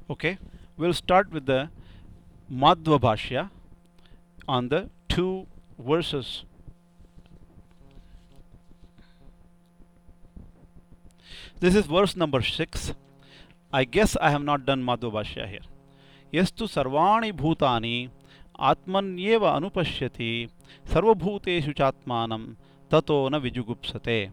Okay, we'll start with the Madhva Bhashya on the two verses. This is verse number 6. I guess I have not done Madhva Bhashya here. Yastu sarvani bhutani atmanyeva anupashyati sarvabhuteshu chatmanam tato na vijugupsate.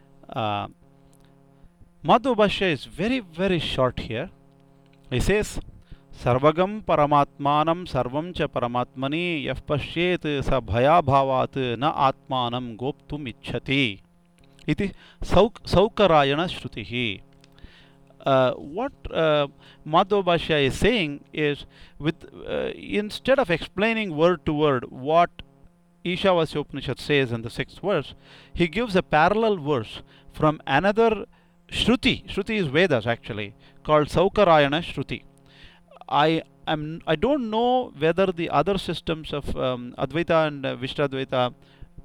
Madhva Bhashya is very, very short here. He says, Sarvagam paramatmanam sarvam cha paramatmani yah pashyet sa bhayabhavat na atmanam goptum ichhati. Iti saukarayana shrutihi. What Madhva Bhashya is saying is, instead of explaining word to word what Ishavasya Upanishad says in the 6th verse, he gives a parallel verse from another Shruti. Shruti is Vedas actually, called Saukarayana Shruti. I don't know whether the other systems of Advaita and Vishtadvaita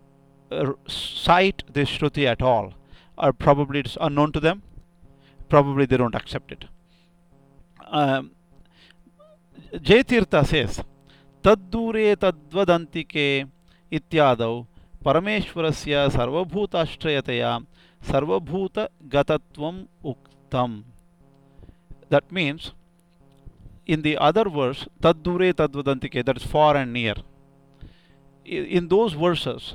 cite this Shruti at all, or probably it's unknown to them. Probably they don't accept it. Jayatirtha says, Taddure tadvadantike ityadau parameshwarasya sarvabhutashrayataya sarvabhuta gatatvam uktam. That means, in the other verse, Taddure tadvadantike, that is far and near. In those verses,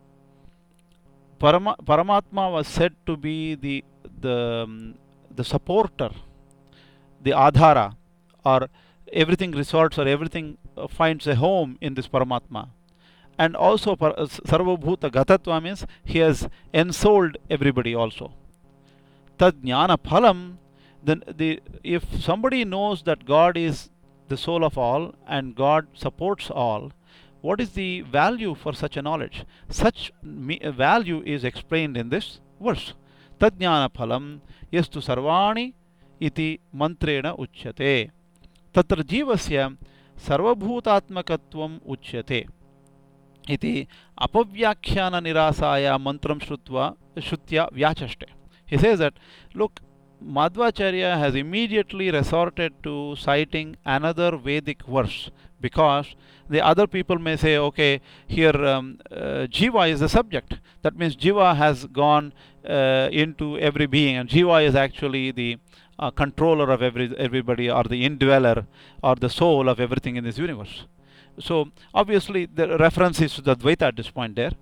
Paramatma was said to be the supporter, the adhara, or everything resorts or everything finds a home in this Paramatma. And also Sarvabhuta Gatatva means he has ensouled everybody also. Tad jnana phalam, then if somebody knows that God is the soul of all and God supports all, what is the value for such a knowledge? Such value is explained in this verse. Tad jnana phalam yastu sarvani iti mantrena uchyate. Tatra jivasya sarvabhutatmakatvam uchyate. Iti apavyakhana nirasaya mantram shrutya vyachaste. He says that, look, Madhvacharya has immediately resorted to citing another Vedic verse, because the other people may say, okay, here Jiva is the subject. That means Jiva has gone into every being, and Jiva is actually the controller of everybody, or the indweller, or the soul of everything in this universe. So obviously the reference is to the Advaita at this point there,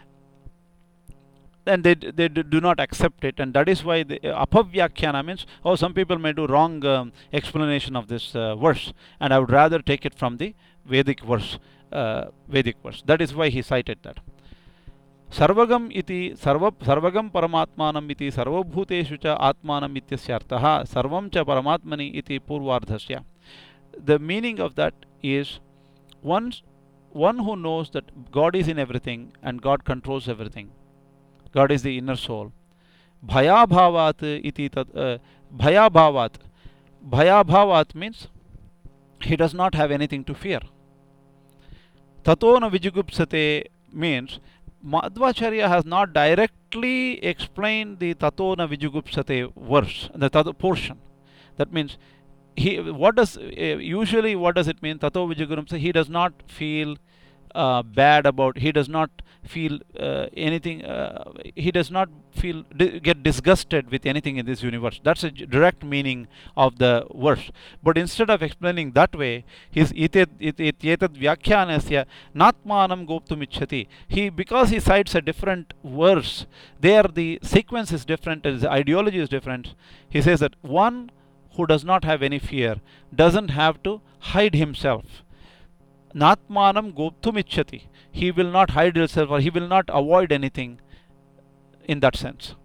and they do not accept it, and that is why the apavyakhana means, oh, some people may do wrong explanation of this verse, and I would rather take it from the Vedic verse. That is why he cited that. Sarvagam iti sarvagam paramatmanam iti sarvabhuteshu cha atmanam ityasya artah sarvam cha paramatmani iti purvardhasya. The meaning of that is one who knows that God is in everything and God controls everything. God is the inner soul. Bhayabhavat iti bhayabhavat. Bhayabhavat means he does not have anything to fear. Tato na vijugupsate means Madhvacharya has not directly explained the Tato na vijugupsate verse, the tato portion. That means what does it mean? Tato vijugupsate, he does not feel bad about, he does not feel anything, he does not get disgusted with anything in this universe. That's a direct meaning of the verse. But instead of explaining that way, his etad vyakhyanasya natmanam goptum ichhati. Because he cites a different verse, there the sequence is different, the ideology is different. He says that one who does not have any fear doesn't have to hide himself. Natmanam goptum ichhati. He will not hide himself, or he will not avoid anything in that sense.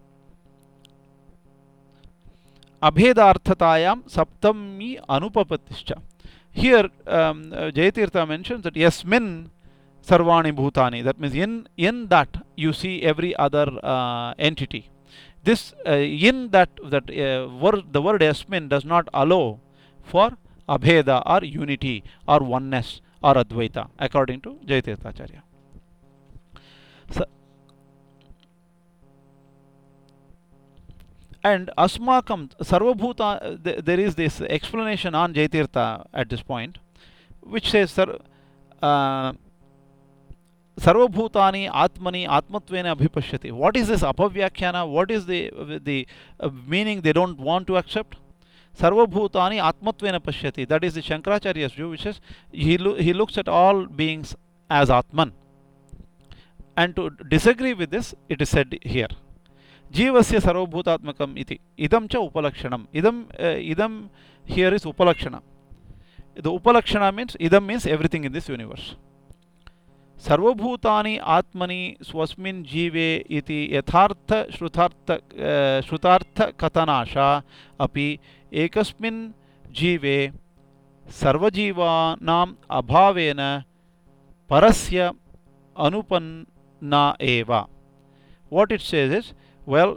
Abhedarthatayam saptami anupapattischa. Here Jayatirtha mentions that yasmin sarvani bhutani. That means in that you see every other entity. This in that the word yasmin does not allow for abheda or unity or oneness or Advaita, according to Jayatirthacharya. So, And asmakam sarvabhuta, there is this explanation on Jaitirtha at this point, which says uh, sarvabhutani atmani atmatvena abhipashyati. What is this apavyakhyana? What is the meaning they don't want to accept? Sarvabhutani atmatvena pashyati. That is the Shankaracharya's view, which is he looks at all beings as Atman. And to disagree with this, it is said here. Jivasya sarvabhutatmakam iti. Idam cha upalakshanam. Idam here is upalakshana. The upalakshana means, idam means everything in this universe. सर्वभूतानि आत्मनि स्वस्मिन् जीवे इति यथार्थ श्रुतार्थ कथनाशा अपि एकस्मिन् जीवे सर्वजीवानाम् अभावेन परस्य अनुपन्ना एव. What it says is, well,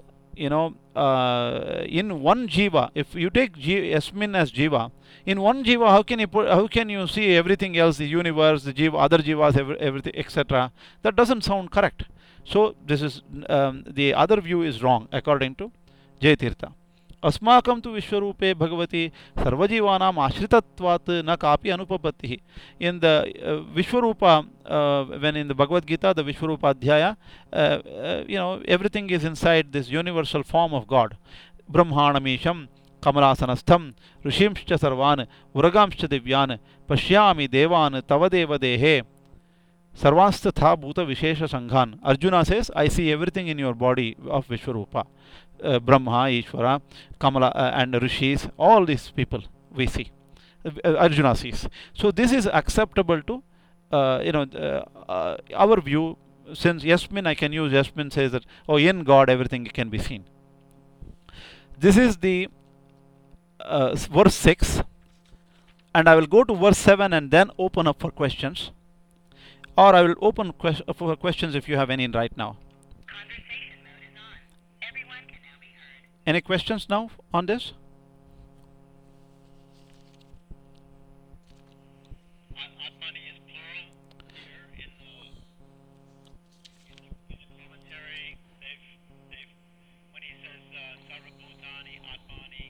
in one jiva, if you take Yasmin as jiva, in one jiva, how can you see everything else, the universe, the jiva, other jivas, everything, etc.? That doesn't sound correct. So this is the other view is wrong according to Jaitirtha. अस्माकं तु विश्वरूपे भगवती सर्वजीवानाम् आश्रितत्वात् न कापि अनुपपत्तिः. In the Vishwarupa, when in the Bhagavad Gita, the Vishwarupa Adhyaya, everything is inside this universal form of God. Brahmanamisham Kamalasanastham Rishimscha Sarvan Uragamscha Divyan Pashyami Devan Tavadeva Dehe Sarvastatha Bhuta Vishesha Sanghan. Arjuna says, I see everything in your body of Vishwarupa. Brahma, Ishvara, Kamala, and Rishis, all these people we see. Arjuna sees. So this is acceptable to our view. Since Yasmin, I can use Yasmin says that, in God everything can be seen. This is the verse 6, and I will go to verse 7 and then open up for questions, or I will open for questions if you have any right now. Any questions now on this? Atmani is plural. Here in the commentary, when he says Sarvabhutani Atmani,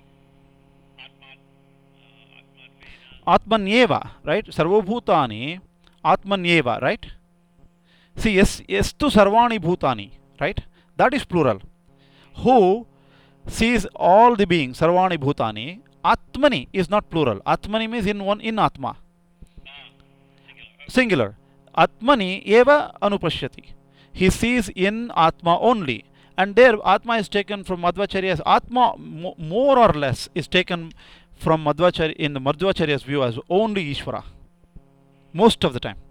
Atmanyeva, right? Sarvabhutani Atmanyeva, right? See, yes to Sarvani Bhutani, right? That is plural. Who sees all the beings, Sarvani Bhutani. Atmani is not plural. Atmani means in Atma. Singular. Atmani eva anupashyati. He sees in Atma only. And there Atma is taken from Madhvacharya's. Atma more or less is taken from Madhvacharya in the Madhvacharya's view as only Ishvara. Most of the time.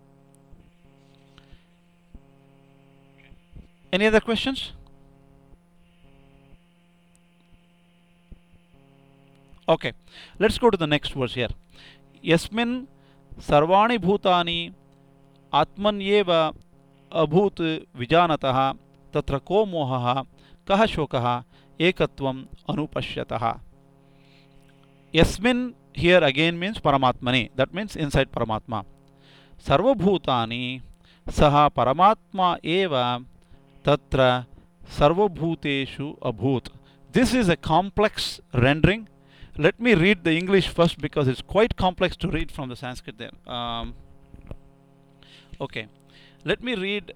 Any other questions? Okay, let's go to the next verse here. Yasmin sarvani bhutani atmanyeva abhut vijanataha tatra ko mohaha kaha shokaha ekatvam anupashyataha. Yasmin here again means Paramatmani. That means inside Paramatma. Sarvabhutani saha Paramatma eva tatra sarvabhuteshu abhut. This is a complex rendering. Let me read the English first because it's quite complex to read from the Sanskrit there. Okay, let me read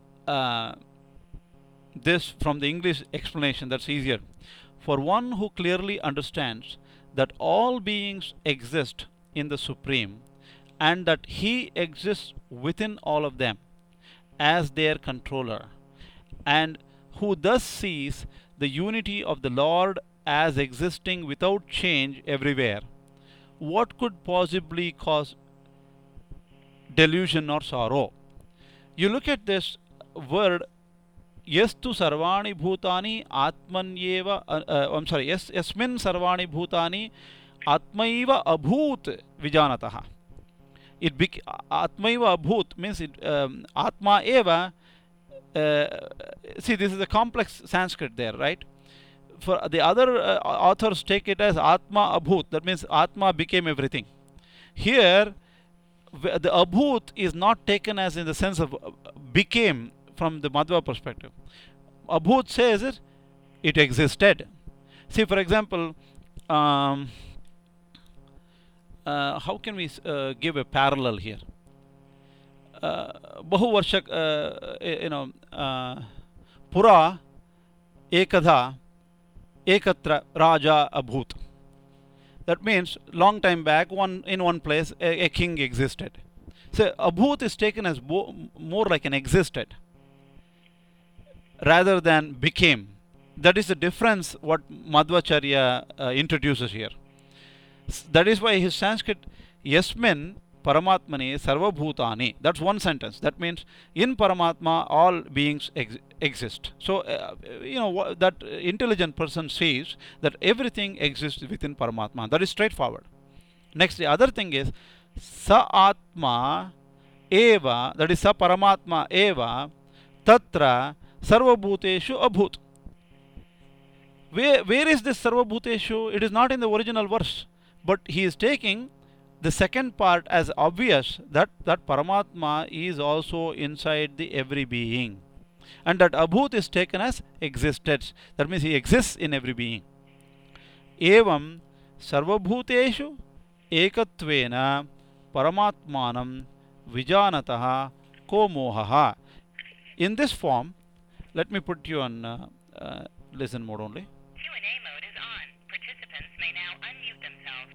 this from the English explanation, that's easier. For one who clearly understands that all beings exist in the Supreme and that He exists within all of them as their controller, and who thus sees the unity of the Lord as existing without change everywhere, what could possibly cause delusion or sorrow? You look at this word, Yastu sarvani bhutani atmanyeva, yasmin sarvani bhutani atmaiva abhut vijanataha. Atmaiva abhut means atma eva. See, this is a complex Sanskrit there, right? For the other authors take it as Atma Abhut. That means Atma became everything. Here, the Abhut is not taken as in the sense of became from the Madhva perspective. Abhut says it existed. See, for example, um, how can we give a parallel here? बहु वर्ष पुरा एकधा ekatra raja abhut. That means long time back, in one place a king existed. So abhut is taken as more like an existed rather than became. That is the difference what Madhvacharya introduces here. That is why his Sanskrit Yasmin Paramatmani Sarvabhutani. That's one sentence. That means in Paramatma all beings exist. So that intelligent person sees that everything exists within Paramatma. That is straightforward. Next, the other thing is Sa Atma Eva, that is Sa Paramatma Eva Tatra Sarvabhuteshu Abhut. Where is this Sarvabhuteshu? It is not in the original verse, but he is taking the second part as obvious that Paramatma is also inside the every being, and that Abhut is taken as existence. That means he exists in every being. Evam Sarvabhuteshu Ekatvena Paramatmanam Vijanataha Ko Mohaha. In this form, let me put you on listen mode only. Q&A mode is on. Participants may now unmute themselves.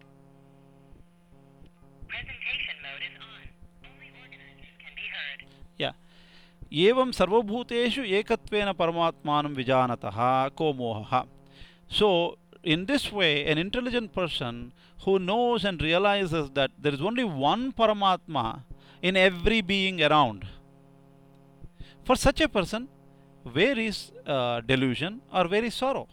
Presentation mode is on. Only organizers can be heard. Yeah. Evam sarvabhuteshu ekatvena paramatmanam vijanataha ko mohaha. So, in this way, an intelligent person who knows and realizes that there is only one Paramatma in every being around, for such a person, where is delusion or where is sorrow?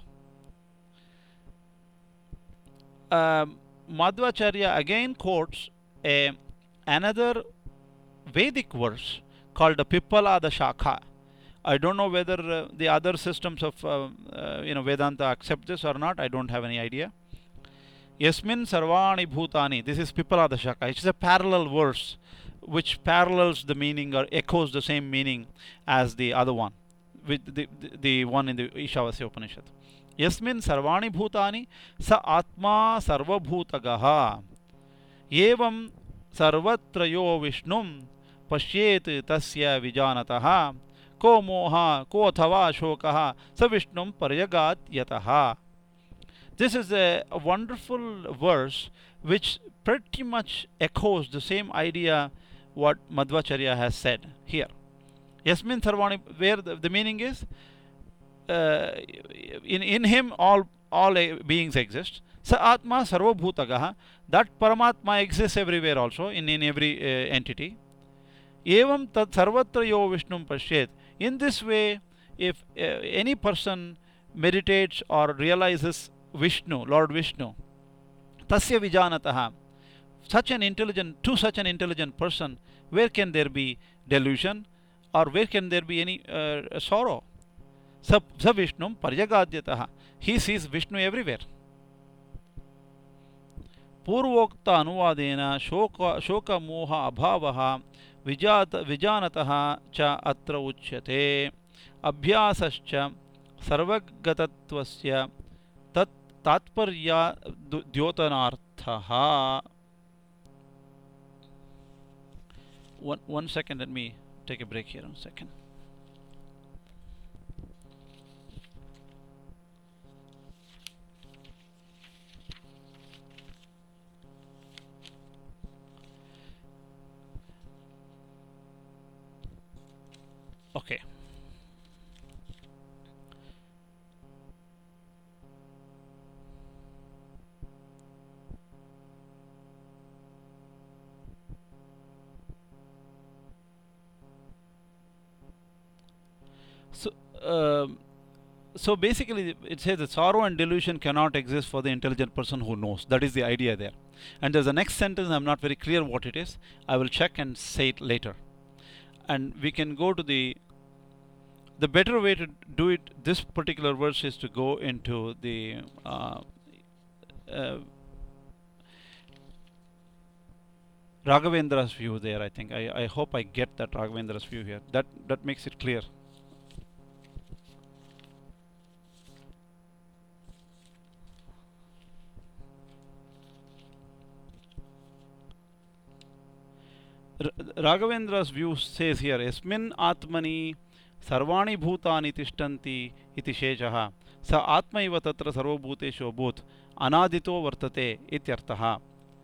Madhvacharya again quotes another Vedic verse called the Pippalada Shakha. I don't know whether the other systems of Vedanta accept this or not. I don't have any idea. Yasmin Sarvani Bhutani. This is Pippalada Shakha. It is a parallel verse which parallels the meaning or echoes the same meaning as the other one, with the one in the Ishavasya Upanishad. Yasmin Sarvani Bhutani Sa Atma Sarvabhutagaha Evam Sarvatrayo Vishnum Pashyet Tasya Vijanataha Ko Moha Ko Athava Shokaha Sa Vishnum Paryagat Yataha. This is a wonderful verse which pretty much echoes the same idea what Madhvacharya has said here. Yasmin Sarvani, where the meaning is in him all beings exist. Sa Atma Sarvabhutagaha, that Paramatma exists everywhere also, in every entity. Evam Tad Sarvatra Yo Vishnum Pashyet. In this way, if any person meditates or realizes Vishnu, Lord Vishnu, Tasya Vijanataha, to such an intelligent person, where can there be delusion or where can there be any sorrow? Sa Vishnum Paryagadyataha. He sees Vishnu everywhere. Purvokta Anuvadena Shoka Moha Abhavaha Vijanataha Cha Atra Uchyate Abhyasascha Sarvagatatvasya Tat Tatparya Dyotanarthaha. One second, let me take a break here. 1 second. Okay. So basically it says that sorrow and delusion cannot exist for the intelligent person who knows. That is the idea there. And there's the next sentence, I'm not very clear what it is. I will check and say it later. And we can go to the better way to do it, this particular verse, is to go into the Raghavendra's view there. I think I hope I get that Raghavendra's view here. That makes it clear. Raghavendra's view says here, Yasmin Atmani Sarvani Bhutani Tishtanti iti Sheshaha Sa Atma iva tatra Sarvabhuteshu Abhut Anadito Vartate ityartaha.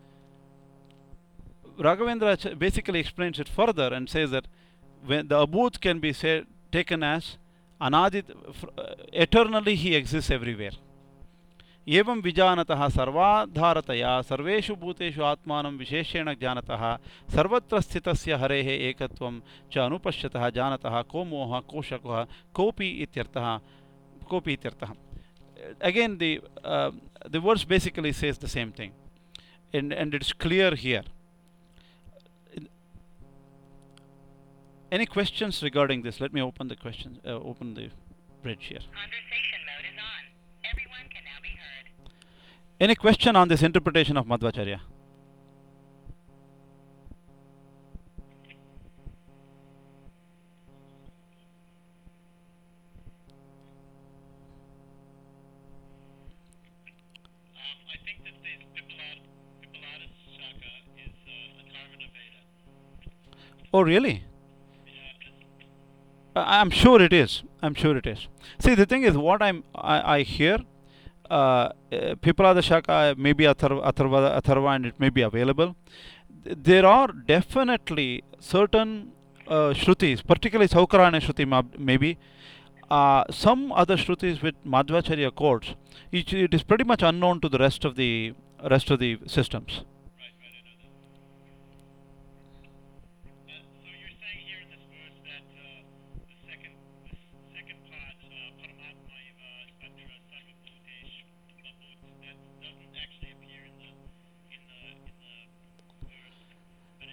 Raghavendra basically explains it further and says that when the Abhut can be taken as Anadit, eternally he exists everywhere. एवं विजानतः सर्वाधारतया सर्वेषु भूतेषु आत्मानं विशेषेण ज्ञानतः सर्वत्र स्थितस्य हरेः एकत्वं च अनुपश्यतः जानतः को मोहः को शकुः कोऽपि इत्यर्थः कोऽपि इत्यर्थः. Again the verse basically says the same thing, and it's clear here. Any questions regarding this? Let me open the questions, open the bridge here. Conversation mode is on. Everyone can now be heard. Any question on this interpretation of Madhvacharya? I think that this Pipalada Shaka is Atharvana Veda. Oh, really? Yeah, I'm sure it is. I'm sure it is. See, the thing is, what I hear, Pipalada Shaka may be Atharva, and it may be available. There are definitely certain Shrutis, particularly Saukarana Shruti maybe, some other Shrutis with Madhvacharya quotes. It is pretty much unknown to the rest of the systems. right, I know that. So you're saying here in this verse that the second part, Paramatma Iva Tatra Sarvabhutesh Babhut, that doesn't actually appear in the verse, but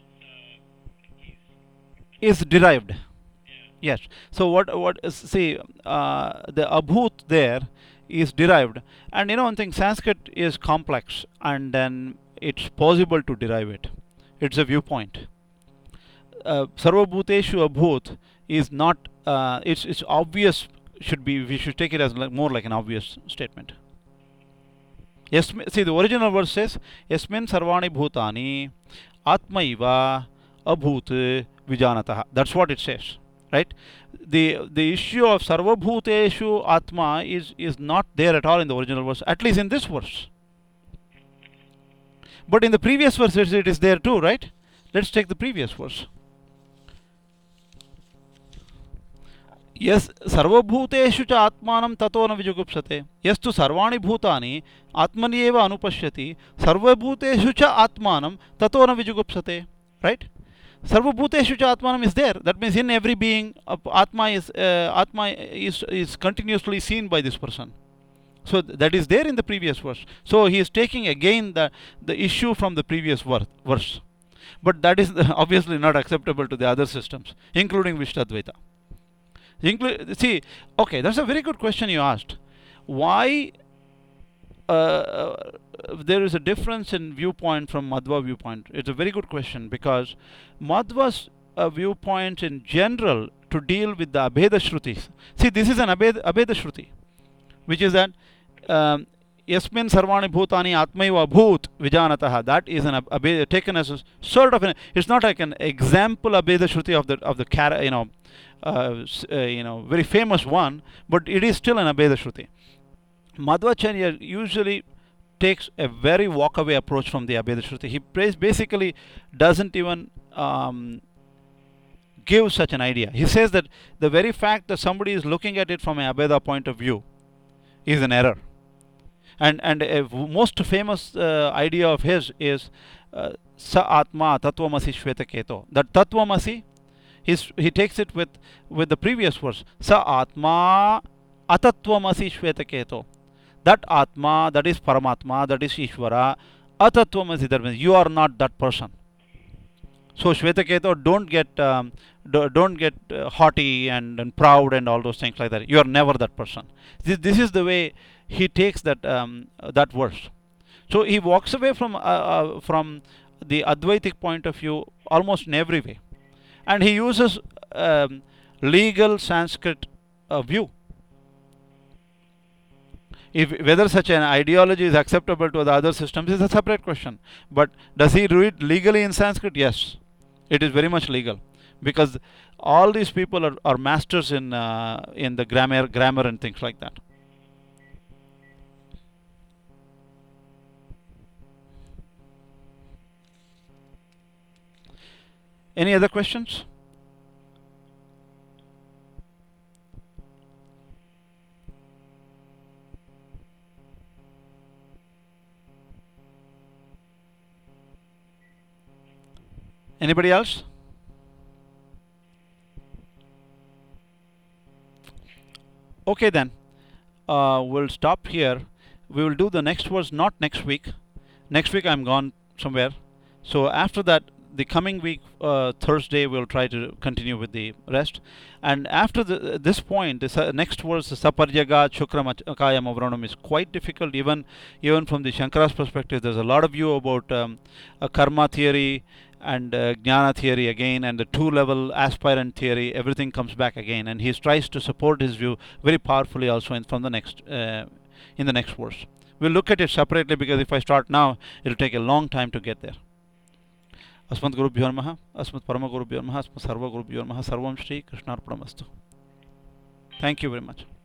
Is derived. yeah. Yes. So what is, see, the abhut there is derived, and one thing, Sanskrit is complex, and then it's possible to derive it. It's a viewpoint. Sarvabhuteshu abhut is not. It's obvious. We should take it as more like an obvious statement. Yes. See, the original verse says, "Yasmin sarvani bhutani atmaiva abhut vijanatah." That's what it says, right? The issue of sarvabhuteshu atma is not there at all in the original verse, at least in this verse. But in the previous verse it is there too, right? Let's take the previous verse. Yes, sarvabhuteshu cha atmanam tato na vijugupsate. Yastu sarvani bhutani atmani eva anupashyati sarvabhuteshu cha atmanam tato na vijugupsate. Right? Sarvabhuteshu cha atmanam is there. That means in every being, atma is continuously seen by this person. So that is there in the previous verse. So he is taking again the issue from the previous verse. But that is obviously not acceptable to the other systems, including Vishtadvaita. See, okay, that's a very good question you asked. Why there is a difference in viewpoint from Madhva viewpoint? It's a very good question, because Madhva's viewpoint in general to deal with the Abheda Shrutis. See, this is an Abheda Shruti, which is that Yasmin Sarvani Bhutani Atmaiva Bhut Vijanataha. That is an Abheda, taken as a sort of it's not like an example Abheda Shruti of the very famous one, but it is still an Abheda Shruti. Madhvacharya usually takes a very walk-away approach from the Abheda Shruti. He basically doesn't even give such an idea. He says that the very fact that somebody is looking at it from an Abheda point of view is an error. And a most famous idea of his is Sa Atma Tattvamasi Shvetaketo. That Tattvamasi, he takes it with the previous verse. Sa Atma Atattvamasi Shvetaketo. That Atma, that is Paramatma, that is Ishvara. Atattvamasi, that means you are not that person. So Shvetaketo, don't get haughty and proud and all those things like that. You are never that person. This is the way he takes that verse. So he walks away from the Advaitic point of view almost in every way, and he uses legal Sanskrit view. Whether such an ideology is acceptable to the other systems is a separate question. But does he read legally in Sanskrit? Yes. It is very much legal because all these people are masters in the grammar and things like that. Any other questions? Anybody else? Okay, then we'll stop here. We will do the next verse not next week. Next week I'm gone somewhere. So after that, the coming week, Thursday, we'll try to continue with the rest. And after this point, this next verse, Saparjaga Chukram Akayam Avranam, is quite difficult, even from the Shankara's perspective. There's a lot of view about a karma theory and jnana theory again, and the two-level aspirant theory. Everything comes back again, and he tries to support his view very powerfully also from the next in the next verse. We'll look at it separately because if I start now, it'll take a long time to get there. अस्मत् गुरुभ्यो नमः, अस्मत् परम गुरुभ्यो नमः, अस्मत् सर्व गुरुभ्यो नमः, सर्वं Shri कृष्णार्पणमस्तु. Thank you very much.